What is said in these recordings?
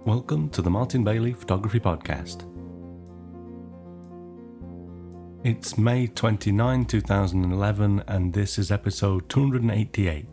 Welcome to the Martin Bailey Photography Podcast. It's May 29, 2011, and this is episode 288.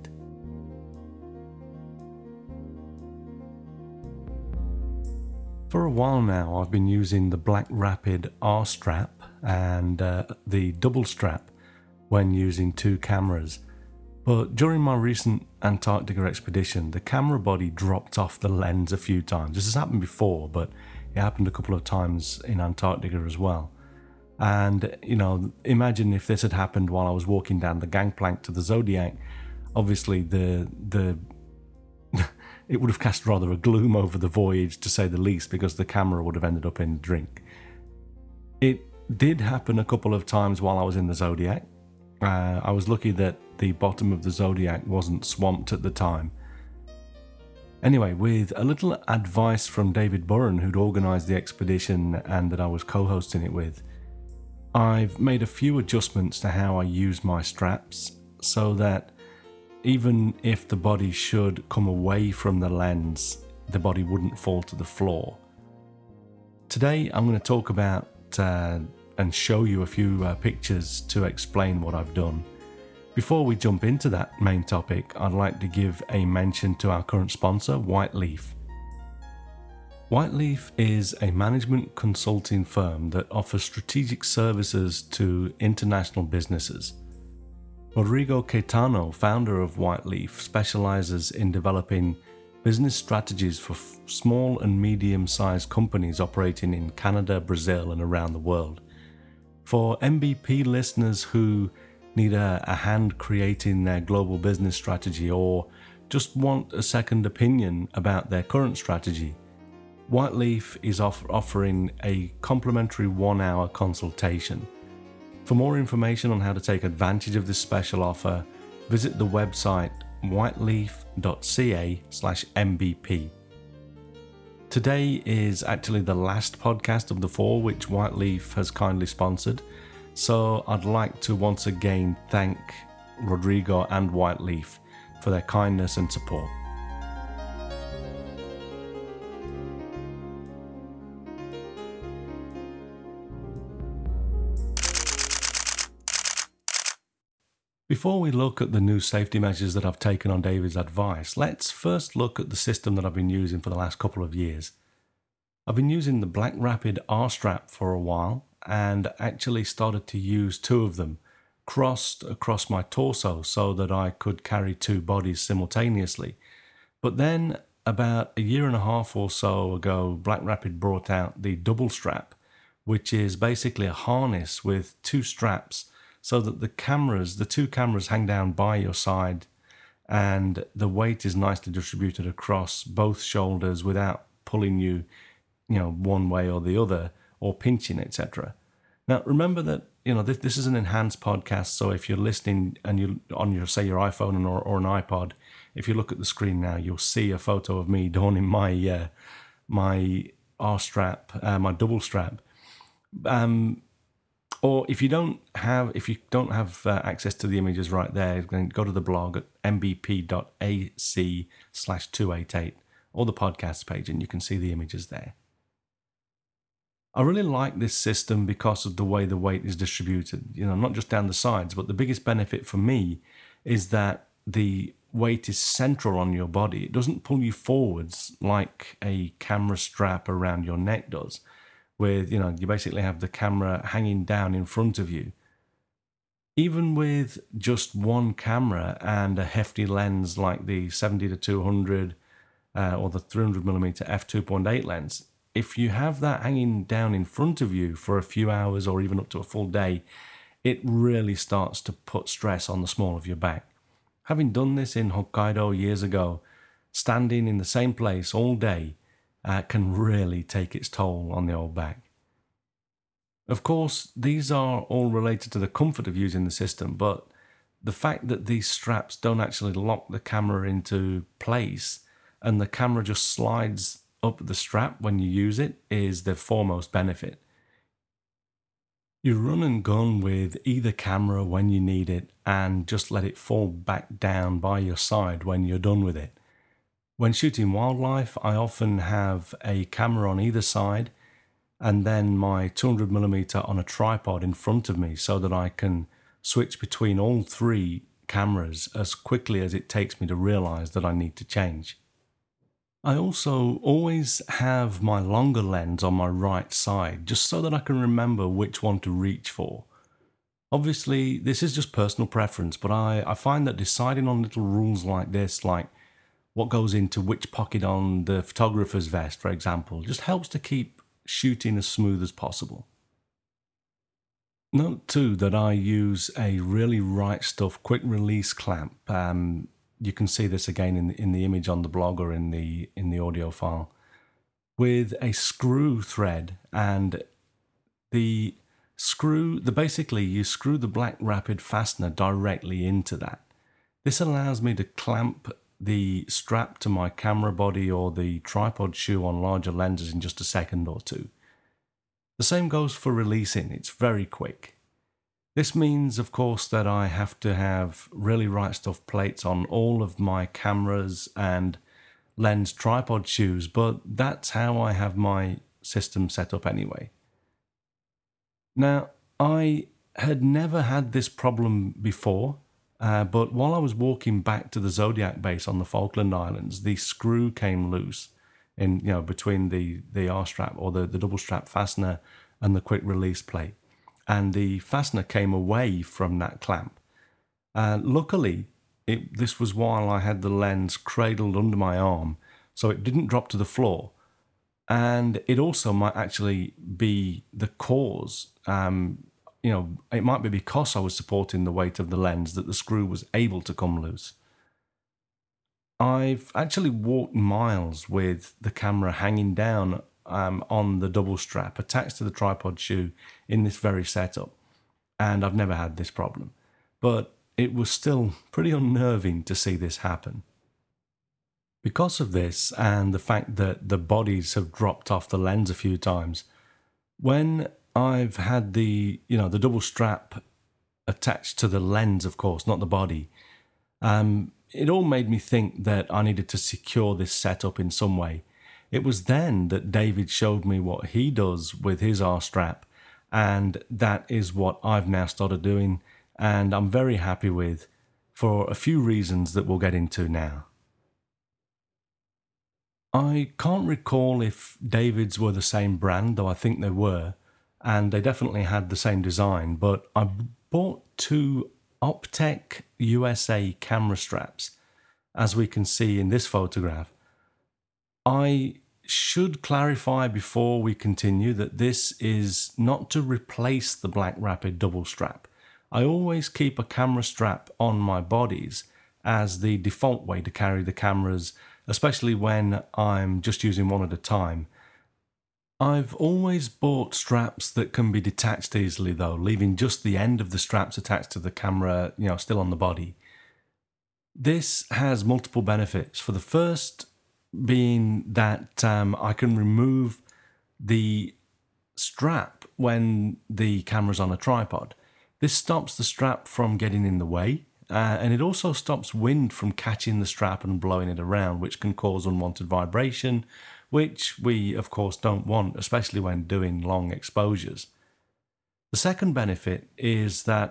For a while now, I've been using the Black Rapid R strap and the double strap when using two cameras. But during my recent Antarctica expedition, the camera body dropped off the lens a few times. This has happened before, but it happened a couple of times in Antarctica as well. And, imagine if this had happened while I was walking down the gangplank to the Zodiac. Obviously, it would have cast rather a gloom over the voyage, to say the least, because the camera would have ended up in the drink. It did happen a couple of times while I was in the Zodiac. I was lucky that the bottom of the Zodiac wasn't swamped at the time. Anyway, with a little advice from David Burren, who'd organised the expedition and that I was co-hosting it with, I've made a few adjustments to how I use my straps so that even if the body should come away from the lens, the body wouldn't fall to the floor. Today I'm going to talk about and show you a few pictures to explain what I've done. Before we jump into that main topic, I'd like to give a mention to our current sponsor, Whiteleaf. Whiteleaf is a management consulting firm that offers strategic services to international businesses. Rodrigo Caetano, founder of Whiteleaf, specializes in developing business strategies for small and medium-sized companies operating in Canada, Brazil, and around the world. For MBP listeners who need a hand creating their global business strategy or just want a second opinion about their current strategy, Whiteleaf is offering a complimentary 1-hour consultation. For more information on how to take advantage of this special offer, visit the website whiteleaf.ca/mbp. Today is actually the last podcast of the fall which Whiteleaf has kindly sponsored, so I'd like to once again thank Rodrigo and Whiteleaf for their kindness and support. Before we look at the new safety measures that I've taken on David's advice, let's first look at the system that I've been using for the last couple of years. I've been using the Black Rapid R strap for a while and actually started to use two of them crossed across my torso so that I could carry two bodies simultaneously. But then about a year and a half or so ago, Black Rapid brought out the double strap, which is basically a harness with two straps so that the two cameras hang down by your side and the weight is nicely distributed across both shoulders without pulling you, one way or the other or pinching, etc. Now, remember that, this is an enhanced podcast, so if you're listening and you're on your iPhone or an iPod, if you look at the screen now, you'll see a photo of me donning my R strap, my double strap. Or if you don't have access to the images right there, go to the blog at mbp.ac/288 or the podcast page and you can see the images there. I really like this system because of the way the weight is distributed, not just down the sides, but the biggest benefit for me is that the weight is central on your body. It doesn't pull you forwards like a camera strap around your neck does, with, you basically have the camera hanging down in front of you. Even with just one camera and a hefty lens like the 70-200 or the 300mm f2.8 lens, if you have that hanging down in front of you for a few hours or even up to a full day, it really starts to put stress on the small of your back. Having done this in Hokkaido years ago, standing in the same place all day can really take its toll on the old back. Of course, these are all related to the comfort of using the system, but the fact that these straps don't actually lock the camera into place and the camera just slides up the strap when you use it is the foremost benefit. You run and gun with either camera when you need it and just let it fall back down by your side when you're done with it. When shooting wildlife, I often have a camera on either side and then my 200mm on a tripod in front of me so that I can switch between all three cameras as quickly as it takes me to realize that I need to change. I also always have my longer lens on my right side just so that I can remember which one to reach for. Obviously, this is just personal preference, but I find that deciding on little rules like this, like what goes into which pocket on the photographer's vest, for example, just helps to keep shooting as smooth as possible. Note too that I use a really right stuff quick release clamp. You can see this again in the image on the blog or in the audio file, with a screw thread, and basically you screw the Black Rapid fastener directly into that. This allows me to clamp the strap to my camera body or the tripod shoe on larger lenses in just a second or two. The same goes for releasing, it's very quick. This means, of course, that I have to have really right stuff plates on all of my cameras and lens tripod shoes, but that's how I have my system set up anyway. Now, I had never had this problem before, but while I was walking back to the Zodiac base on the Falkland Islands, the screw came loose between the R-strap or the double strap fastener and the quick release plate. And the fastener came away from that clamp. Luckily, this was while I had the lens cradled under my arm, so it didn't drop to the floor. And it also might actually be the cause. It might be because I was supporting the weight of the lens that the screw was able to come loose. I've actually walked miles with the camera hanging down on the double strap attached to the tripod shoe in this very setup, and I've never had this problem, but it was still pretty unnerving to see this happen. Because of this and the fact that the bodies have dropped off the lens a few times, when I've had the double strap attached to the lens, of course, not the body, it all made me think that I needed to secure this setup in some way. It was then that David showed me what he does with his R-strap, and that is what I've now started doing, and I'm very happy with, for a few reasons that we'll get into now. I can't recall if David's were the same brand, though I think they were, and they definitely had the same design, but I bought two Optec USA camera straps, as we can see in this photograph. I should clarify before we continue that this is not to replace the Black Rapid double strap. I always keep a camera strap on my bodies as the default way to carry the cameras, especially when I'm just using one at a time. I've always bought straps that can be detached easily though, leaving just the end of the straps attached to the camera, still on the body. This has multiple benefits. For the first being that I can remove the strap when the camera's on a tripod. This stops the strap from getting in the way, and it also stops wind from catching the strap and blowing it around, which can cause unwanted vibration, which we of course don't want, especially when doing long exposures. The second benefit is that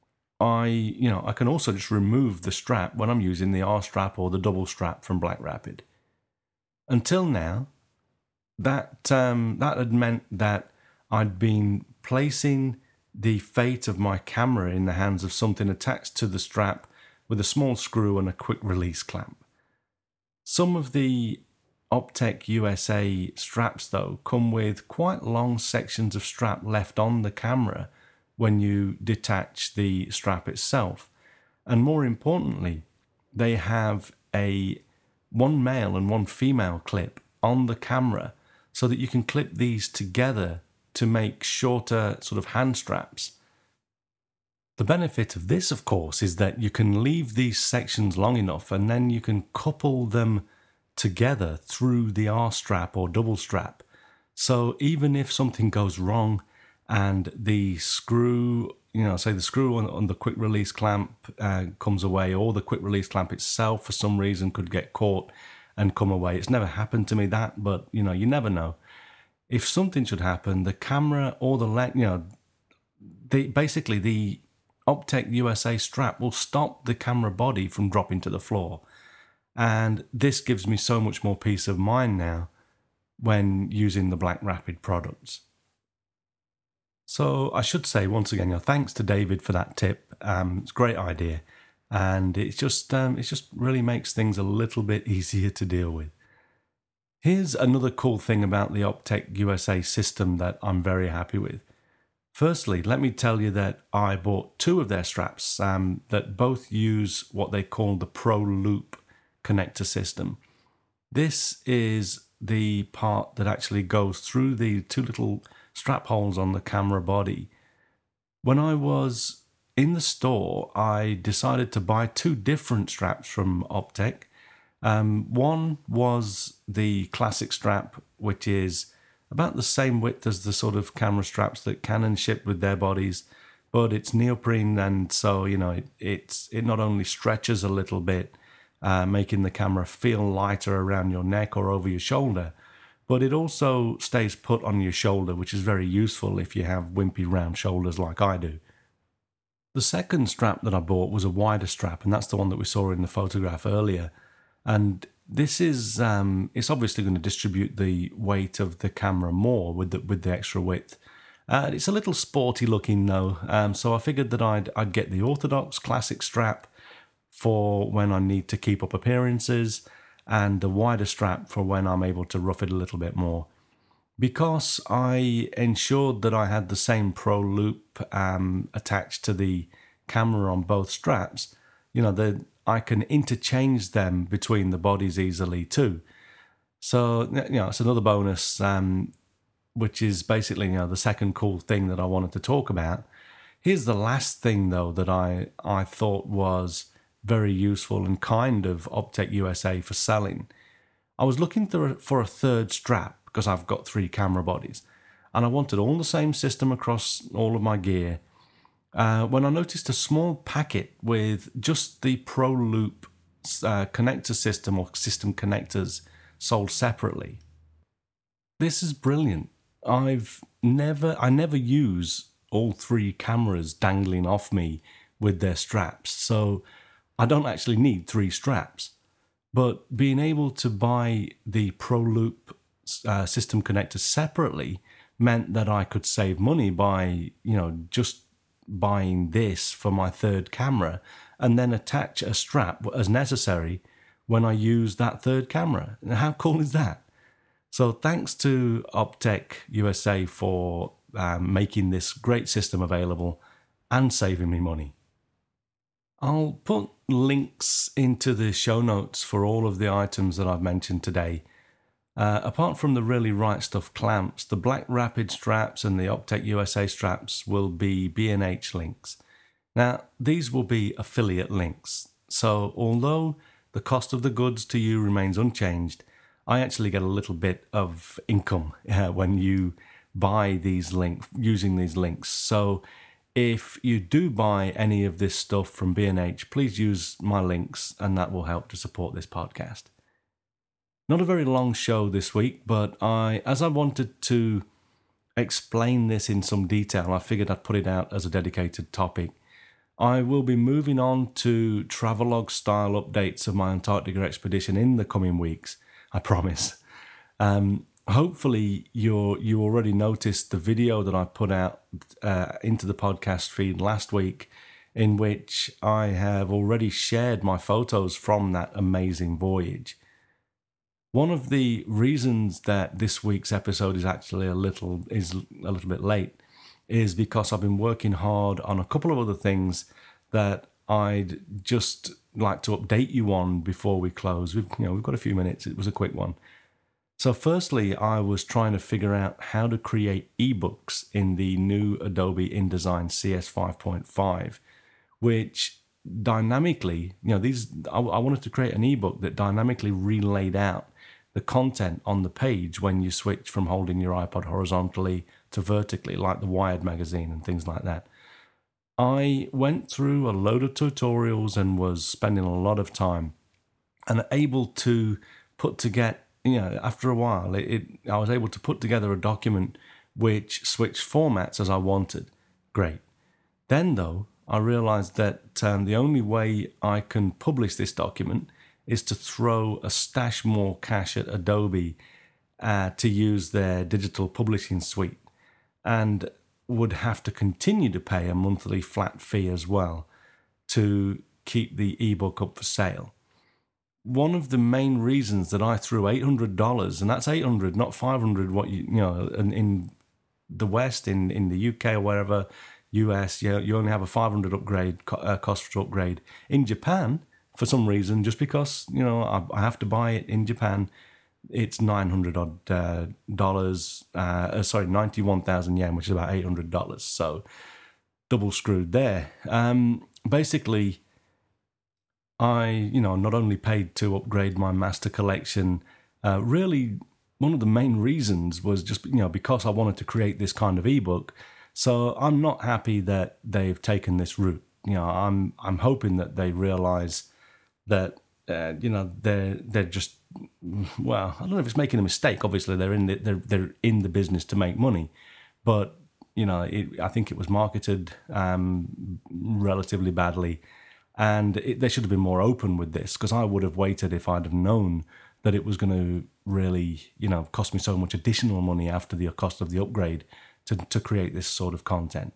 I can also just remove the strap when I'm using the R-strap or the double strap from Black Rapid. Until now, that had meant that I'd been placing the fate of my camera in the hands of something attached to the strap with a small screw and a quick release clamp. Some of the Optec USA straps, though, come with quite long sections of strap left on the camera when you detach the strap itself. And more importantly, they have one male and one female clip on the camera so that you can clip these together to make shorter sort of hand straps. The benefit of this, of course, is that you can leave these sections long enough and then you can couple them together through the R-strap or double strap. So even if something goes wrong and the screw, say the screw on the quick release clamp comes away, or the quick release clamp itself for some reason could get caught and come away. It's never happened to me that, but you never know. If something should happen, the camera or basically the Optec USA strap will stop the camera body from dropping to the floor. And this gives me so much more peace of mind now when using the Black Rapid products. So I should say once again, thanks to David for that tip. It's a great idea, and it just really makes things a little bit easier to deal with. Here's another cool thing about the Optec USA system that I'm very happy with. Firstly, let me tell you that I bought 2 of their straps that both use what they call the Pro Loop connector system. This is the part that actually goes through the 2 little strap holes on the camera body. When I was in the store, I decided to buy 2 different straps from Optec. One was the classic strap, which is about the same width as the sort of camera straps that Canon ship with their bodies, but it's neoprene, and so it not only stretches a little bit, making the camera feel lighter around your neck or over your shoulder, but it also stays put on your shoulder, which is very useful if you have wimpy round shoulders like I do. The second strap that I bought was a wider strap, and that's the one that we saw in the photograph earlier. And this is it's obviously going to distribute the weight of the camera more with the extra width. It's a little sporty looking though, so I figured that I'd get the orthodox classic strap for when I need to keep up appearances, and the wider strap for when I'm able to rough it a little bit more. Because I ensured that I had the same Pro Loop attached to the camera on both straps, I can interchange them between the bodies easily too. So, it's another bonus, which is basically, the second cool thing that I wanted to talk about. Here's the last thing, though, that I thought was very useful and kind of Optec USA for selling. I was looking for a third strap because I've got 3 camera bodies, and I wanted all the same system across all of my gear. When I noticed a small packet with just the Pro Loop connector system or system connectors sold separately. This is brilliant. I never use all 3 cameras dangling off me with their straps, so I don't actually need 3 straps. But being able to buy the Pro Loop system connectors separately meant that I could save money by, just buying this for my third camera and then attach a strap as necessary when I use that third camera. How cool is that? So thanks to Optec USA for making this great system available and saving me money. I'll put links into the show notes for all of the items that I've mentioned today. Apart from the Really Right Stuff clamps, the Black Rapid straps and the Optec USA straps will be B&H links. Now, these will be affiliate links. So although the cost of the goods to you remains unchanged, I actually get a little bit of income when you buy these links, using these links. So if you do buy any of this stuff from B&H, please use my links, and that will help to support this podcast. Not a very long show this week, but as I wanted to explain this in some detail, I figured I'd put it out as a dedicated topic. I will be moving on to travelogue style updates of my Antarctica expedition in the coming weeks, I promise. Hopefully you already noticed the video that I put out into the podcast feed last week, in which I have already shared my photos from that amazing voyage. One of the reasons that this week's episode is actually a little bit late is because I've been working hard on a couple of other things that I'd just like to update you on before we close. We've got a few minutes. It was a quick one. So firstly, I was trying to figure out how to create ebooks in the new Adobe InDesign CS 5.5, which dynamically, I wanted to create an ebook that dynamically relayed out the content on the page when you switch from holding your iPod horizontally to vertically, like the Wired magazine and things like that. I went through a load of tutorials and was spending a lot of time and able to put together, after a while, I was able to put together a document which switched formats as I wanted. Great. Then, though, I realized that the only way I can publish this document is to throw a stash more cash at Adobe to use their digital publishing suite, and would have to continue to pay a monthly flat fee as well to keep the ebook up for sale. One of the main reasons that I threw $800, and that's $800, not $500, what in the West, in the UK or wherever, US, you only have a $500 upgrade cost for upgrade. In Japan, for some reason, just because I have to buy it in Japan, it's $900 dollars. 91,000 yen, which is about $800. So double screwed there. Basically, I not only paid to upgrade my master collection. Really, one of the main reasons was just because I wanted to create this kind of ebook. So I'm not happy that they've taken this route. I'm hoping that they realize that they're just, well, I don't know if it's making a mistake. Obviously, they're in the business to make money, but I think it was marketed relatively badly, and they should have been more open with this, because I would have waited if I'd have known that it was going to really cost me so much additional money after the cost of the upgrade to create this sort of content.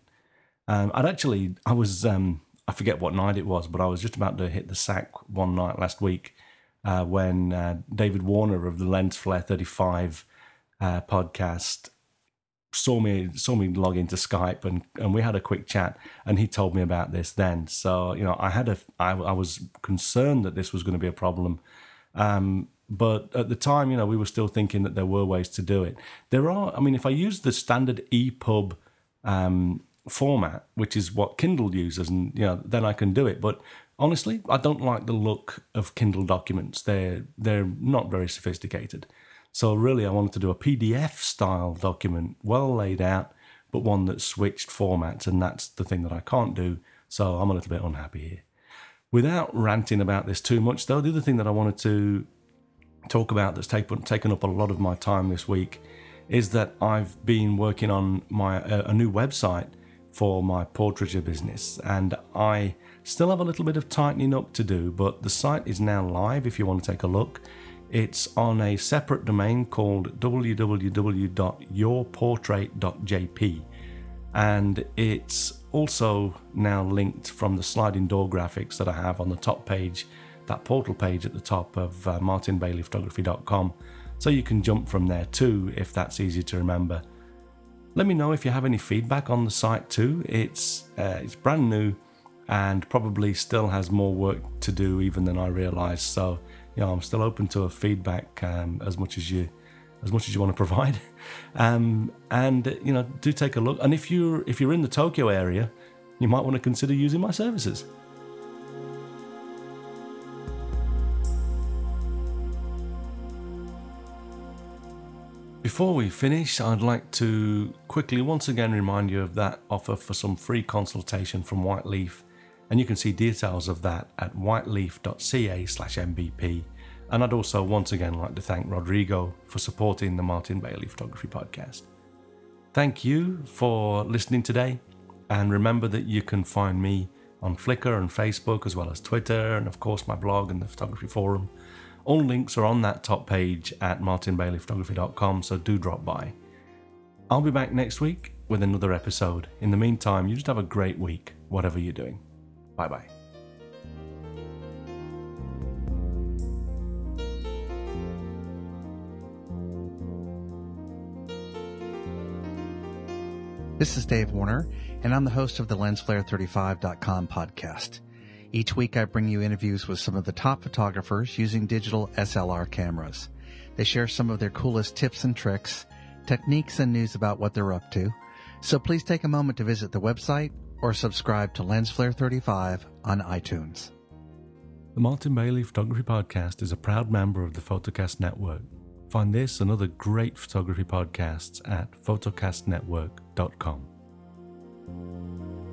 I forget what night it was, but I was just about to hit the sack one night last week when David Warner of the Lens Flare 35 podcast saw me log into Skype, and we had a quick chat, and he told me about this then. So I was concerned that this was going to be a problem, but at the time we were still thinking that there were ways to do it. If I use the standard EPUB format, which is what Kindle uses, and then I can do it. But honestly, I don't like the look of Kindle documents. They're not very sophisticated. So really, I wanted to do a PDF style document, well laid out, but one that switched formats, and that's the thing that I can't do. So I'm a little bit unhappy here. Without ranting about this too much, though, the other thing that I wanted to talk about that's taken up a lot of my time this week is that I've been working on a new website for my portraiture business, and I still have a little bit of tightening up to do, but the site is now live if you want to take a look. It's on a separate domain called www.yourportrait.jp, and it's also now linked from the sliding door graphics that I have on the top page, that portal page at the top of martinbaileyphotography.com, so you can jump from there too if that's easier to remember. Let me know if you have any feedback on the site too. It's brand new and probably still has more work to do even than I realized. So I'm still open to a feedback as much as you want to provide. And do take a look. And if you're in the Tokyo area, you might want to consider using my services. Before we finish, I'd like to quickly once again remind you of that offer for some free consultation from Whiteleaf, and you can see details of that at whiteleaf.ca/mbp. And I'd also once again like to thank Rodrigo for supporting the Martin Bailey Photography Podcast. Thank you for listening today, and remember that you can find me on Flickr and Facebook, as well as Twitter, and of course my blog and the photography forum. All links are on that top page at martinbaileyphotography.com, so do drop by. I'll be back next week with another episode. In the meantime, you just have a great week, whatever you're doing. Bye-bye. This is Dave Warner, and I'm the host of the LensFlare35.com podcast. Each week I bring you interviews with some of the top photographers using digital SLR cameras. They share some of their coolest tips and tricks, techniques, and news about what they're up to. So please take a moment to visit the website or subscribe to LensFlare35 on iTunes. The Martin Bailey Photography Podcast is a proud member of the Photocast Network. Find this and other great photography podcasts at photocastnetwork.com.